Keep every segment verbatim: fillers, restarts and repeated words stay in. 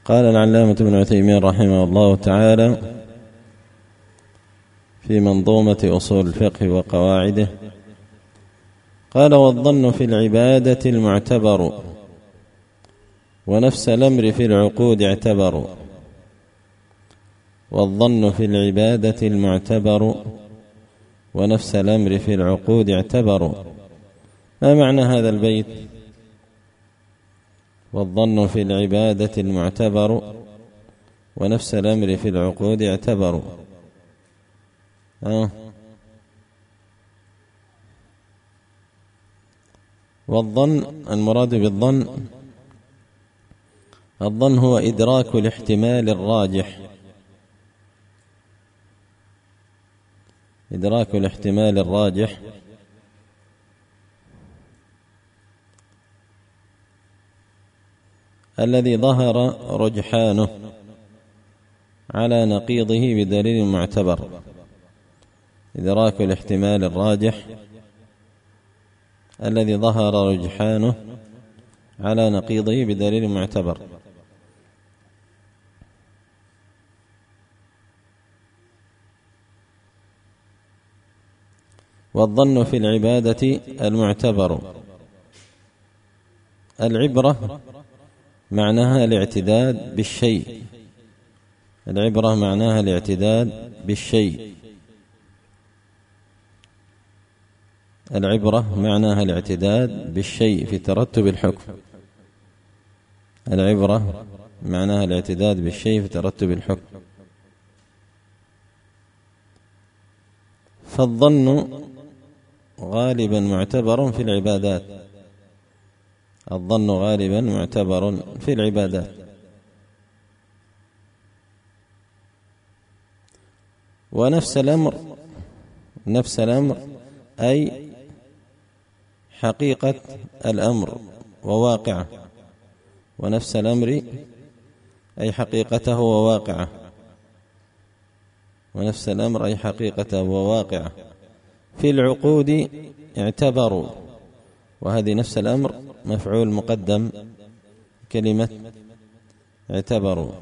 قال العلامة ابن عثيمين رحمه الله تعالى في منظومة أصول الفقه وقواعده، قال: والظن في العبادة المعتبر، ونفس الأمر في العقود اعتبر. والظن في العبادة المعتبر، ونفس الأمر في العقود اعتبر. ما معنى هذا البيت؟ والظن في العبادة المعتبر، ونفس الأمر في العقود اعتبر. أه. والظن، المراد بالظن الظن هو إدراك الاحتمال الراجح، إدراك الاحتمال الراجح الذي ظهر رجحانه على نقيضه بدليل معتبر. إدراك الاحتمال الراجح الذي ظهر رجحانه على نقيضه بدليل معتبر. والظن في العبادة المعتبر، العبرة معناها الاعتداد بالشيء، العبرة معناها الاعتداد بالشيء، العبرة معناها الاعتداد بالشيء في ترتب الحكم، العبرة معناها الاعتداد بالشيء في ترتب الحكم. فالظن غالبا معتبر في العبادات، الظن غالبا معتبر في العبادات. ونفس الأمر، نفس الأمر أي حقيقة الأمر وواقعه، ونفس الأمر أي حقيقته وواقعه، ونفس الأمر أي حقيقته وواقعه. في العقود اعتبروا، وهذه نفس الأمر مفعول مقدم كلمة اعتبروا،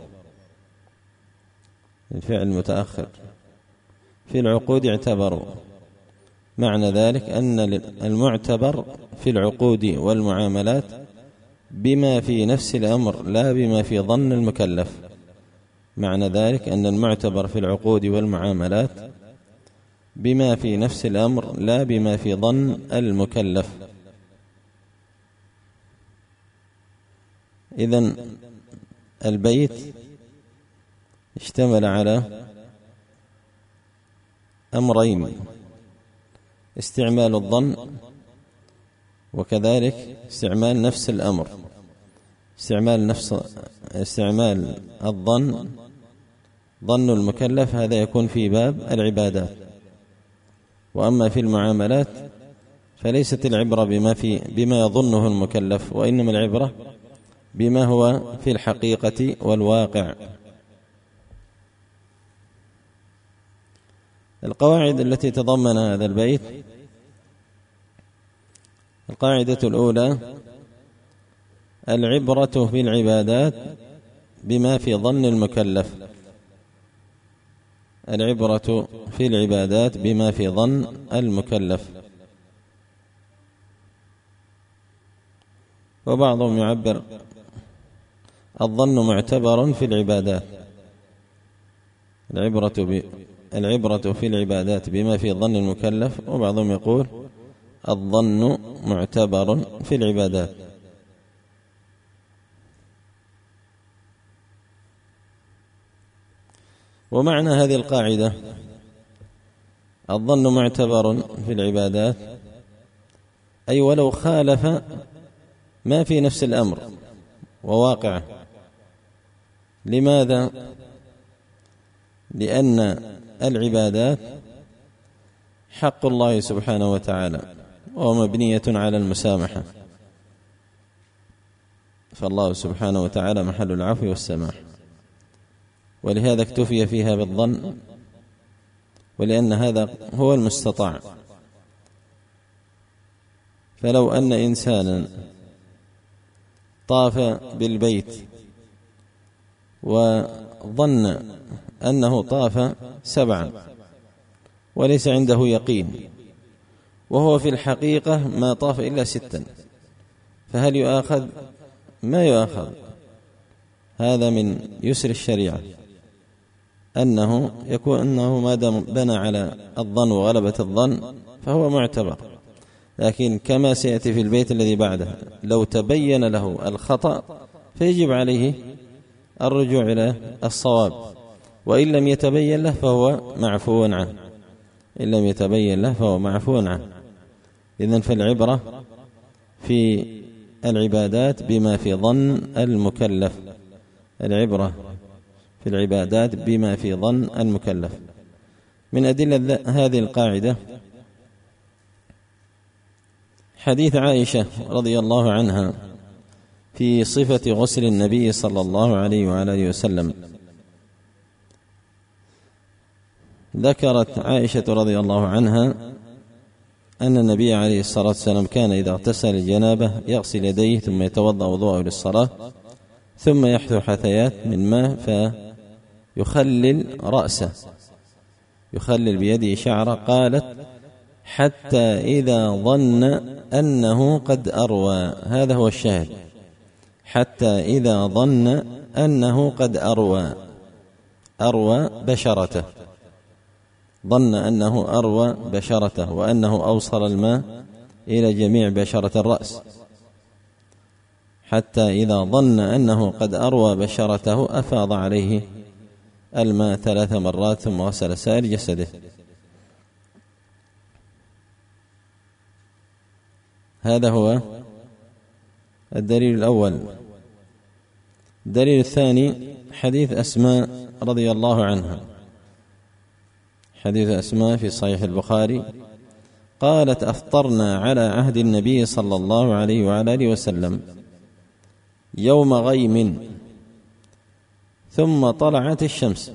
الفعل متأخر. في العقود اعتبروا، معنى ذلك أن المعتبر في العقود والمعاملات بما في نفس الأمر لا بما في ظن المكلف. معنى ذلك أن المعتبر في العقود والمعاملات بما في نفس الأمر لا بما في ظن المكلف. إذن البيت اشتمل على أمرين: استعمال الظن، وكذلك استعمال نفس الأمر. استعمال نفس استعمال الظن، ظن المكلف، هذا يكون في باب العبادات. وأما في المعاملات فليست العبرة بما في بما يظنه المكلف، وإنما العبرة بما هو في الحقيقة والواقع. القواعد التي تضمن هذا البيت: القاعدة الأولى: العبرة في العبادات بما في ظن المكلف، العبرة في العبادات بما في ظن المكلف. وبعضهم يعبر: الظن معتبر في العبادات، العبرة ب... العبرة في العبادات بما في ظن المكلف. وبعضهم يقول: الظن معتبر في العبادات. ومعنى هذه القاعدة: الظن معتبر في العبادات، أي ولو خالف ما في نفس الأمر وواقعه. لماذا؟ لأن العبادات حق الله سبحانه وتعالى، ومبنية على المسامحة، فالله سبحانه وتعالى محل العفو والسماح، ولهذا اكتفي فيها بالظن، ولأن هذا هو المستطاع. فلو أن إنسانا طاف بالبيت وظن أنه طاف سبعا وليس عنده يقين، وهو في الحقيقة ما طاف إلا ستا، فهل يؤاخذ؟ ما يؤاخذ. هذا من يسر الشريعة، أنه يكون أنه ما دام بنى على الظن وغلبة الظن فهو معتبر. لكن كما سيأتي في البيت الذي بعده، لو تبين له الخطأ فيجب عليه الرجوع إلى الصواب، وإن لم يتبين له فهو معفو عنه، إن لم يتبين له فهو معفو عنه. إذن فالعبرة في العبادات بما في ظن المكلف، العبرة في العبادات بما في ظن المكلف. من أدلة هذه القاعدة حديث عائشة رضي الله عنها في صفة غسل النبي صلى الله عليه وعلى آله وسلم. ذكرت عائشة رضي الله عنها أن النبي عليه الصلاة والسلام كان إذا اغتسل الجنابة يغسل يديه ثم يتوضأ وضوءه للصلاة، ثم يحثو حثيات من ماء فيخلل رأسه، يخلل بيده شعره. قالت حتى إذا ظن أنه قد أروى، هذا هو الشاهد، حتى إذا ظن أنه قد أروى، أروى بشرته، ظن أنه أروى بشرته وأنه أوصل الماء إلى جميع بشرة الرأس. حتى إذا ظن أنه قد أروى بشرته أفاض عليه الماء ثلاث مرات ثم غسل سائر جسده. هذا هو الدليل الأول. الدليل الثاني حديث أسماء رضي الله عنها، حديث أسماء في صحيح البخاري، قالت أفطرنا على عهد النبي صلى الله عليه وعلى آله وسلم يوم غيم ثم طلعت الشمس.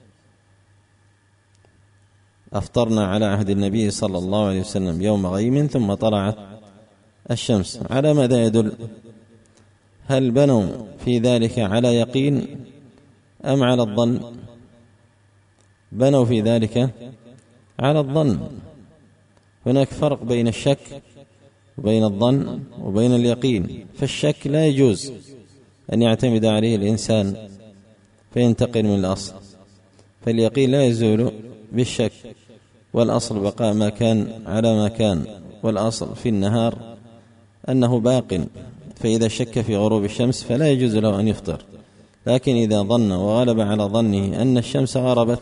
أفطرنا على عهد النبي صلى الله عليه وسلم يوم غيم ثم طلعت الشمس. على ماذا يدل؟ هل بنوا في ذلك على يقين أم على الظن؟ بنوا في ذلك على الظن. هناك فرق بين الشك وبين الظن وبين اليقين. فالشك لا يجوز أن يعتمد عليه الإنسان فينتقل من الأصل، فاليقين لا يزول بالشك، والأصل بقاء ما كان على ما كان، والأصل في النهار أنه باق، فإذا شك في غروب الشمس فلا يجوز له أن يفطر. لكن إذا ظن وغلب على ظنه أن الشمس غربت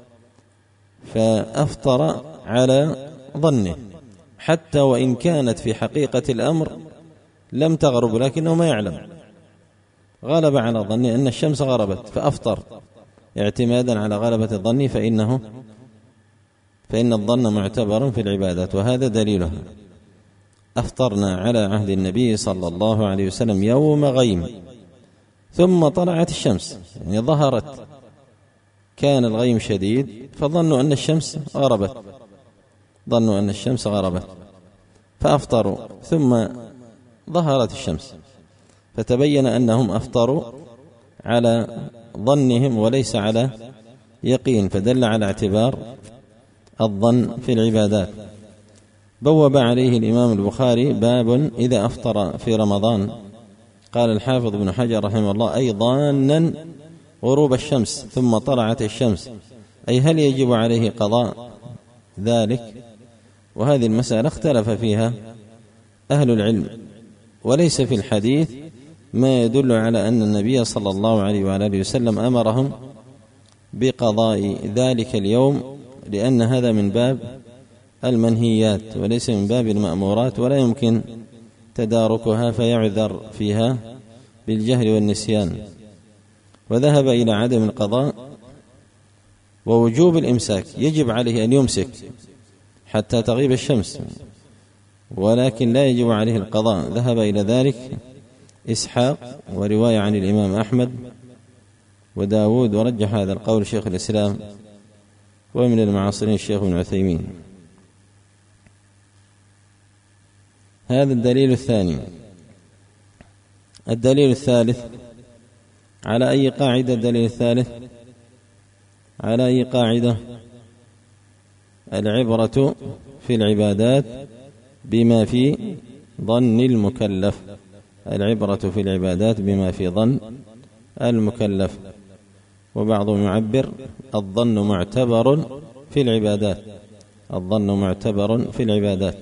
فأفطر على ظنه، حتى وإن كانت في حقيقة الأمر لم تغرب لكنه ما يعلم، غلب على ظنه أن الشمس غربت فأفطر اعتمادا على غلبة الظن، فإنه فإن الظن معتبر في العبادات، وهذا دليله. أفطرنا على عهد النبي صلى الله عليه وسلم يوم غيم ثم طلعت الشمس، يعني ظهرت، كان الغيم شديد فظنوا أن الشمس غربت، ظنوا أن الشمس غربت فأفطروا، ثم ظهرت الشمس فتبين أنهم أفطروا على ظنهم وليس على يقين، فدل على اعتبار الظن في العبادات. بوب عليه الإمام البخاري باب إذا أفطر في رمضان. قال الحافظ ابن حجر رحمه الله أي ظانا غروب الشمس ثم طلعت الشمس، أي هل يجب عليه قضاء ذلك؟ وهذه المسألة اختلف فيها أهل العلم، وليس في الحديث ما يدل على أن النبي صلى الله عليه وآله وسلم أمرهم بقضاء ذلك اليوم، لأن هذا من باب المنهيات وليس من باب المأمورات، ولا يمكن تداركها فيعذر فيها بالجهل والنسيان. وذهب إلى عدم القضاء ووجوب الإمساك، يجب عليه أن يمسك حتى تغيب الشمس، ولكن لا يجب عليه القضاء. ذهب إلى ذلك إسحاق ورواية عن الإمام أحمد وداود، ورجح هذا القول شيخ الإسلام ومن المعاصرين الشيخ ابن عثيمين. هذا الدليل الثاني. الدليل الثالث على أي قاعدة الدليل الثالث؟ على أي قاعدة؟ العبرة في العبادات بما في ظن المكلف. العبرة في العبادات بما في ظن المكلف. وبعضهم يعبر الظن معتبر في العبادات. الظن معتبر في العبادات.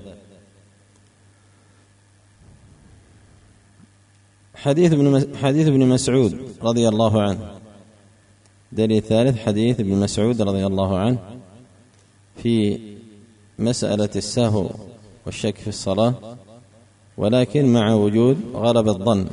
حديث ابن حديث ابن مسعود رضي الله عنه. دليل ثالث حديث ابن مسعود رضي الله عنه في مسألة السهو والشك في الصلاة، ولكن مع وجود غلب الظن.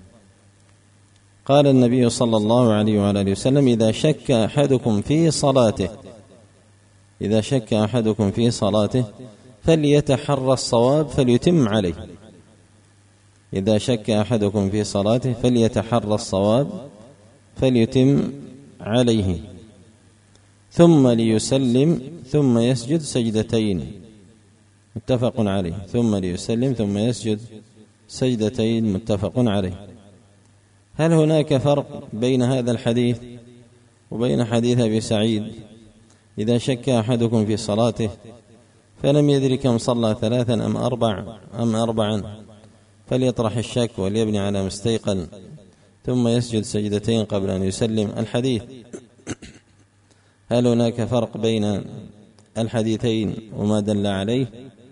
قال النبي صلى الله عليه وعلى آله وسلم: إذا شك أحدكم في صلاته إذا شك أحدكم في صلاته فليتحرى الصواب فليتم عليه. إذا شك أحدكم في صلاته فليتحرى الصواب فليتم عليه، ثم ليسلم ثم يسجد سجدتين. متفق عليه. ثم ليسلم ثم يسجد سجدتين. متفق عليه. هل هناك فرق بين هذا الحديث وبين حديث أبي سعيد؟ إذا شك أحدكم في صلاته فلم يدري كم صلى، ثلاثا أم أربع أم أربعا، فليطرح الشك وليبني على مستيقن ثم يسجد سجدتين قبل أن يسلم. الحديث، هل هناك فرق بين الحديثين وما دل عليه؟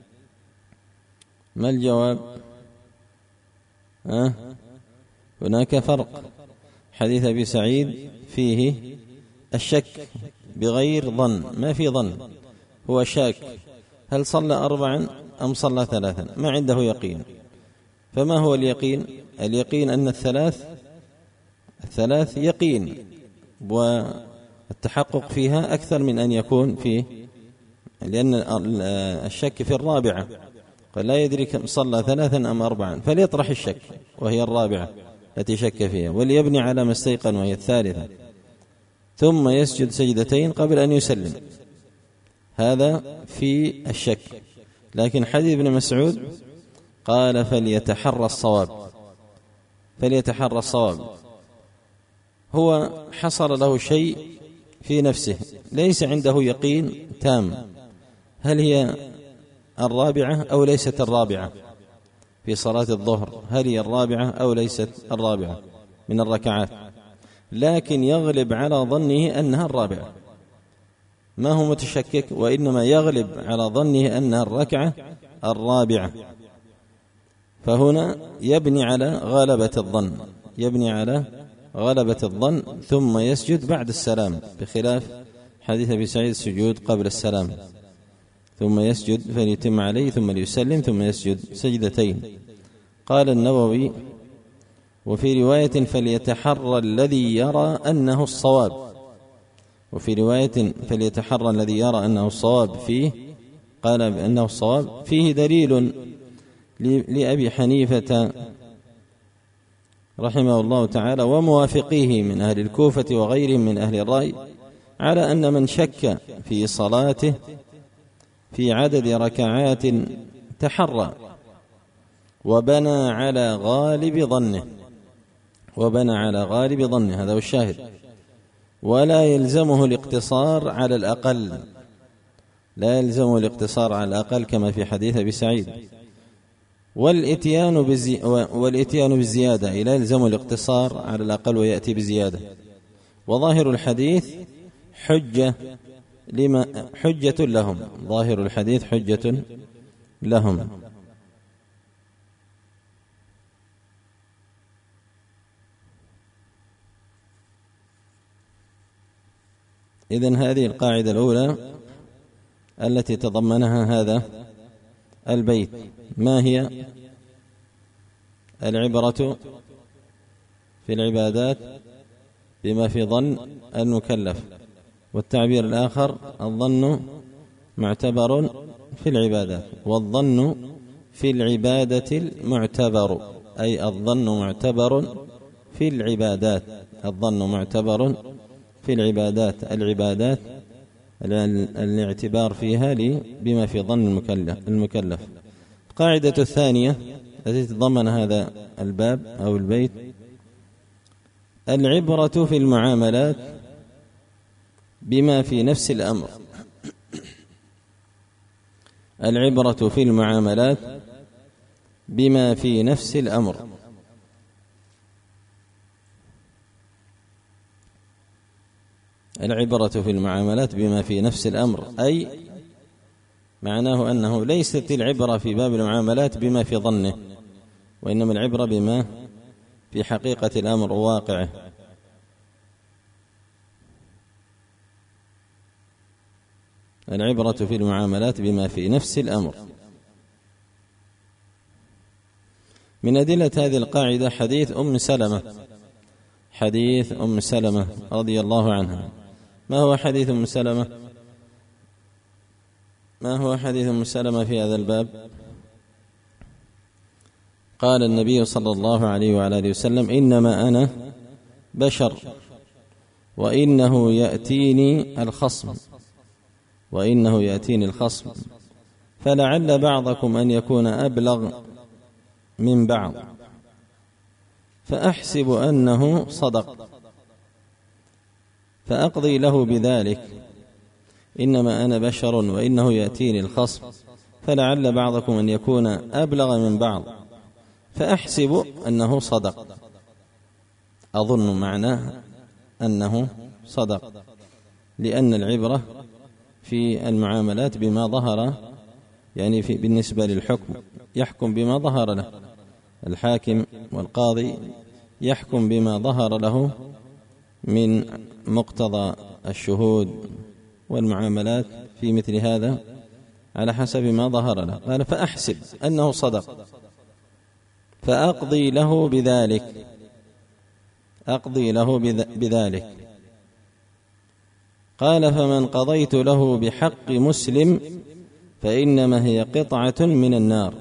ما الجواب؟ أه؟ هناك فرق. حديث أبي سعيد فيه الشك بغير ظن، ما في ظن، هو شاك هل صلى أربعا أم صلى ثلاثا، ما عنده يقين. فما هو اليقين؟ اليقين أن الثلاث الثلاث يقين، والتحقق فيها أكثر من أن يكون فيه، لأن الشك في الرابعة قال لا يدري كم صلى، ثلاثا أم أربعا، فليطرح الشك وهي الرابعة التي شك فيها، وليبني على ما استيقن وهي الثالثة، ثم يسجد سجدتين قبل أن يسلم. هذا في الشك. لكن حديث ابن مسعود قال فليتحرى الصواب فليتحرى الصواب هو حصل له شيء في نفسه، ليس عنده يقين تام، هل هي الرابعة أو ليست الرابعة في صلاة الظهر، هل هي الرابعة أو ليست الرابعة من الركعات، لكن يغلب على ظنه أنها الرابعة، ما هو متشكك، وإنما يغلب على ظنه أنها الركعة الرابعة. فهنا يبني على غلبة الظن يبني على غلبة الظن ثم يسجد بعد السلام، بخلاف حديث أبي سعيد السجود قبل السلام. ثم يسجد فليتم عليه ثم ليسلم ثم يسجد سجدتين. قال النووي: وفي رواية فليتحرى الذي يرى أنه الصواب. وفي رواية فليتحرى الذي يرى أنه الصواب فيه، قال بأنه الصواب فيه دليل لأبي حنيفة رحمه الله تعالى وموافقيه من أهل الكوفة وغيرهم من أهل الرأي على أن من شك في صلاته في عدد ركعات تحرى وبنى على غالب ظنه وبنى على غالب ظنه هذا هو الشاهد، ولا يلزمه الاقتصار على الأقل لا يلزمه الاقتصار على الأقل كما في حديث أبي سعيد. والإتيان بالزي... والإتيان بالزيادة لا يلزم الاقتصار على الأقل ويأتي بزيادة. وظاهر الحديث حجة لما حجة لهم ظاهر الحديث حجة لهم. إذن هذه القاعدة الأولى التي تضمنها هذا البيت. ما هي؟ العبرة في العبادات بما في ظن المكلف. والتعبير الآخر الظن معتبر في العبادات، والظن في العبادة المعتبر، أي الظن معتبر في العبادات الظن معتبر في العبادات العبادات الاعتبار فيها بما في ظن المكلف. القاعدة الثانية التي تضمن هذا الباب أو البيت: العبرة في المعاملات بما في نفس الأمر. العبرة في المعاملات بما في نفس الأمر. العبرة في المعاملات بما في نفس الأمر، أي معناه أنه ليست العبرة في باب المعاملات بما في ظنه، وإنما العبرة بما في حقيقة الأمر وواقعه. العبرة في المعاملات بما في نفس الأمر. من أدلة هذه القاعدة حديث أم سلمة، حديث أم سلمة رضي الله عنها. ما هو حديث أم سلمة؟ ما هو حديث أم سلمة في هذا الباب؟ قال النبي صلى الله عليه وعلى آله وسلم: إنما أنا بشر وإنه يأتيني الخصم وإنه يأتيني الخصم فلعل بعضكم أن يكون أبلغ من بعض فأحسب أنه صدق فأقضي له بذلك. إنما أنا بشر وإنه يأتيني الخصم فلعل بعضكم أن يكون أبلغ من بعض فأحسب أنه صدق. أظن معناه أنه صدق، لأن العبرة في المعاملات بما ظهر، يعني في بالنسبة للحكم يحكم بما ظهر له. الحاكم والقاضي يحكم بما ظهر له من مقتضى الشهود والمعاملات في مثل هذا على حسب ما ظهر له. قال: فأحسب أنه صدق فأقضي له بذلك، أقضي له بذلك. قال: فمن قضيت له بحق مسلم فإنما هي قطعة من النار.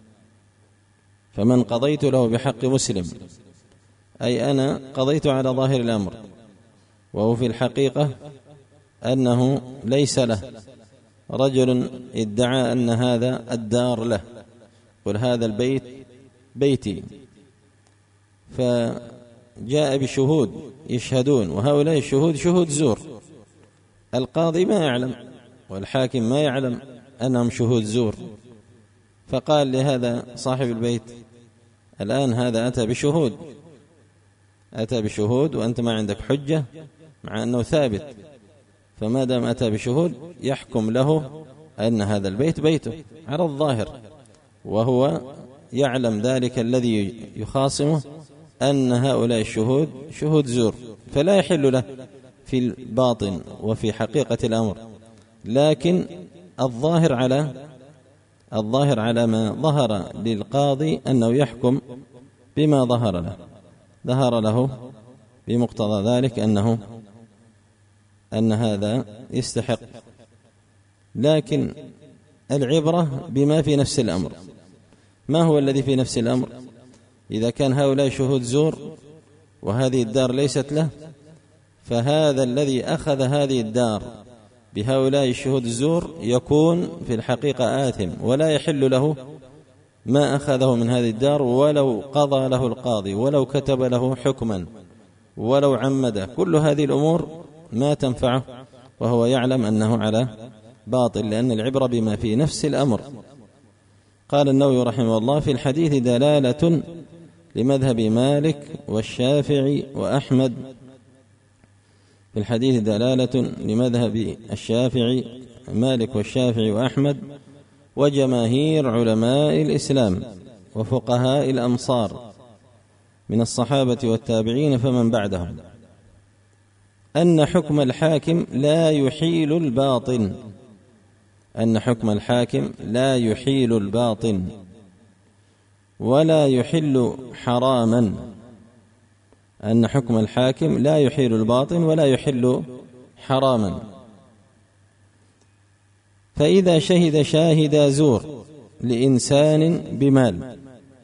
فمن قضيت له بحق مسلم، أي أنا قضيت على ظاهر الأمر، وهو في الحقيقة أنه ليس له. رجل ادعى أن هذا الدار له، قل هذا البيت بيتي، فجاء بشهود يشهدون، وهؤلاء الشهود شهود زور. القاضي ما يعلم والحاكم ما يعلم أنهم شهود زور، فقال لهذا صاحب البيت: الآن هذا أتى بشهود أتى بشهود وأنت ما عندك حجة، مع أنه ثابت، فما دام أتى بشهود يحكم له أن هذا البيت بيته على الظاهر، وهو يعلم ذلك الذي يخاصمه أن هؤلاء الشهود شهود زور، فلا يحل له في الباطن وفي حقيقة الأمر. لكن الظاهر على الظاهر على ما ظهر للقاضي أنه يحكم بما ظهر له، ظهر له بمقتضى ذلك أنه أن هذا يستحق. لكن العبرة بما في نفس الأمر. ما هو الذي في نفس الأمر؟ إذا كان هؤلاء شهود زور وهذه الدار ليست له، فهذا الذي أخذ هذه الدار بهؤلاء الشهود الزور يكون في الحقيقة آثم، ولا يحل له ما أخذه من هذه الدار، ولو قضى له القاضي، ولو كتب له حكما، ولو عمده. كل هذه الأمور ما تنفعه وهو يعلم أنه على باطل، لأن العبرة بما في نفس الأمر. قال النووي رحمه الله: في الحديث دلالة لمذهب مالك والشافعي وأحمد في الحديث دلالة لمذهب الشافعي مالك والشافعي وأحمد وجماهير علماء الإسلام وفقهاء الأمصار من الصحابة والتابعين فمن بعدهم، أن حكم الحاكم لا يحيل الباطن أن حكم الحاكم لا يحيل الباطن ولا يحل حراما أن حكم الحاكم لا يحيل الباطن ولا يحل حراما. فإذا شهد شاهد زور لإنسان بمال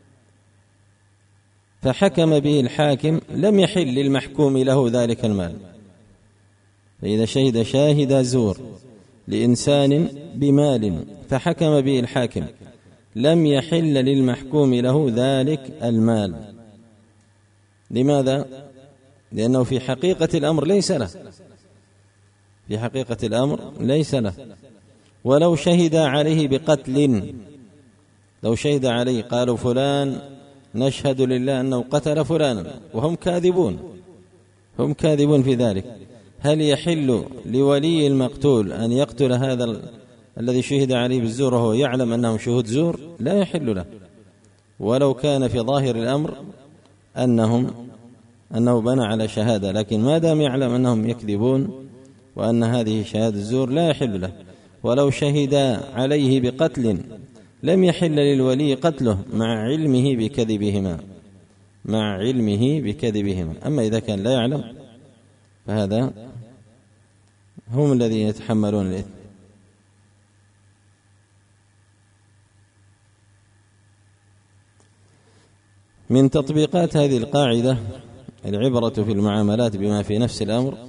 فحكم به الحاكم لم يحل للمحكوم له ذلك المال. فإذا شهد شاهد زور لإنسان بمال فحكم به الحاكم لم يحل للمحكوم له ذلك المال. لماذا؟ لأنه في حقيقة الأمر ليس له، في حقيقة الأمر ليس له. ولو شهد عليه بقتل، لو شهد عليه قالوا فلان نشهد لله أنه قتل فلانا وهم كاذبون، هم كاذبون في ذلك، هل يحل لولي المقتول أن يقتل هذا ال... الذي شهد عليه بالزور وهو يعلم أنهم شهود زور؟ لا يحل له، ولو كان في ظاهر الأمر أنهم أنه بنى على شهادة، لكن ما دام يعلم أنهم يكذبون وأن هذه شهادة الزور لا يحل له. ولو شهد عليه بقتل لم يحل للولي قتله مع علمه بكذبهما، مع علمه بكذبهما. أما إذا كان لا يعلم فهذا هم الذين يتحملون الإثم. من تطبيقات هذه القاعدة العبرة في المعاملات بما في نفس الأمر.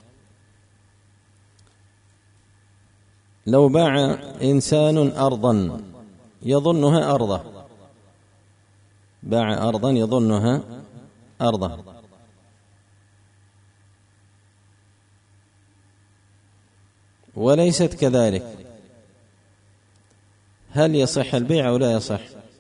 لو باع إنسان أرضا يظنها أرضه، باع أرضا يظنها أرضه، وليست كذلك، هل يصح البيع أو لا يصح؟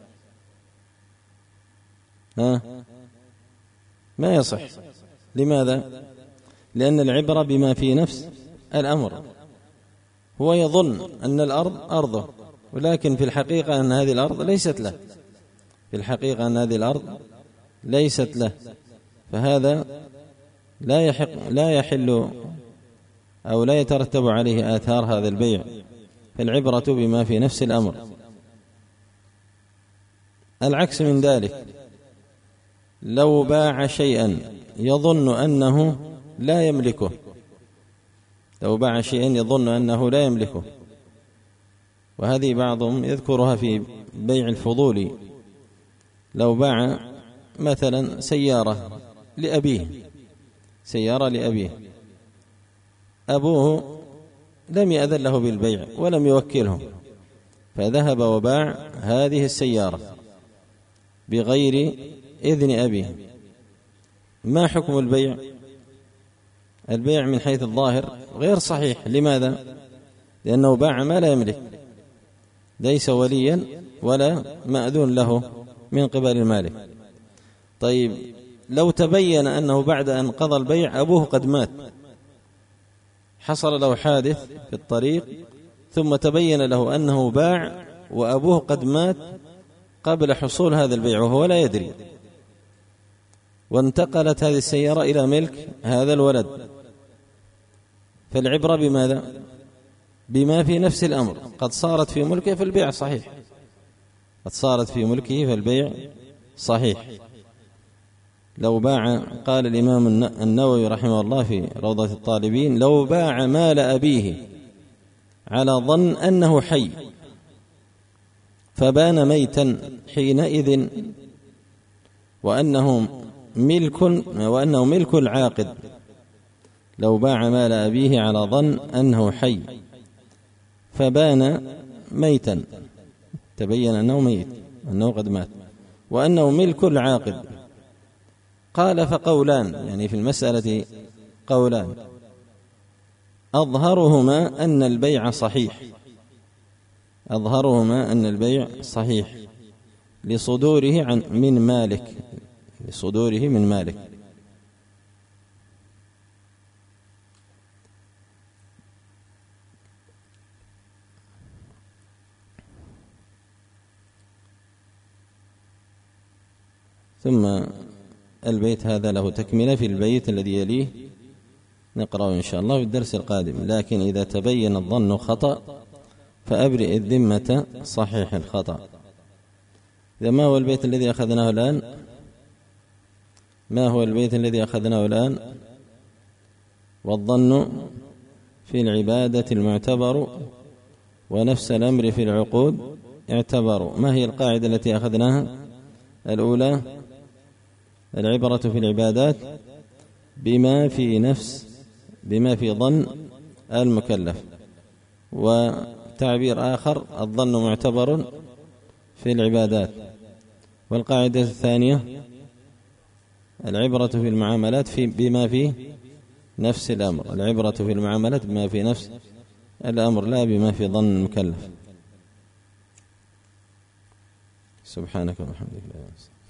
ها؟ ما يصح. لماذا؟ لأن العبرة بما في نفس الأمر. هو يظن أن الأرض أرضه، ولكن في الحقيقة أن هذه الأرض ليست له، في الحقيقة أن هذه الأرض ليست له، فهذا لا يحق لا يحل أو لا يترتب عليه آثار هذا البيع. فالعبرة بما في نفس الأمر. العكس من ذلك، لو باع شيئا يظن أنه لا يملكه، لو باع شيئا يظن أنه لا يملكه، وهذه بعضهم يذكرها في بيع الفضول. لو باع مثلا سيارة لأبيه، سيارة لأبيه، أبوه لم يأذن له بالبيع ولم يوكله، فذهب وباع هذه السيارة بغير إذن أبيه. ما حكم البيع؟ البيع من حيث الظاهر غير صحيح. لماذا؟ لأنه باع ما لا يملك، ليس وليا ولا مأذون له من قبل المالك. طيب لو تبين أنه بعد أن قضى البيع أبوه قد مات، حصل له حادث في الطريق ثم تبين له أنه باع وأبوه قد مات قبل حصول هذا البيع وهو لا يدري، وانتقلت هذه السيارة إلى ملك هذا الولد، فالعبرة بماذا؟ بما في نفس الأمر. قد صارت في ملكه فالبيع صحيح، قد صارت في ملكه فالبيع صحيح. لو باع، قال الإمام النووي رحمه الله في روضة الطالبين: لو باع مال أبيه على ظن أنه حي فبان ميتا حينئذ وأنه ملك وأنه ملك العاقد. لو باع مال أبيه على ظن أنه حي فبان ميتا، تبين أنه ميت، أنه قد مات، وأنه ملك العاقد. قال فقولان، يعني في المسألة قولان، أظهرهما أن البيع صحيح، أظهرهما أن البيع صحيح لصدوره عن من مالك، لصدوره من مالك. ثم البيت هذا له تكملة في البيت الذي يليه نقرأه إن شاء الله في الدرس القادم. لكن إذا تبين الظن خطأ فأبرئ الذمة صحيح الخطأ. إذا ما هو البيت الذي أخذناه الآن؟ ما هو البيت الذي أخذناه الآن؟ والظن في العبادة المعتبر ونفس الأمر في العقود اعتبروا. ما هي القاعدة التي أخذناها؟ الأولى: العبرة في العبادات بما في نفس بما في ظن المكلف. وتعبير آخر: الظن معتبر في العبادات. والقاعدة الثانية: العبرة في المعاملات في بما فيه نفس الأمر، العبرة في المعاملات بما في نفس الأمر لا بما في ظن المكلف. سبحانك وبحمدك.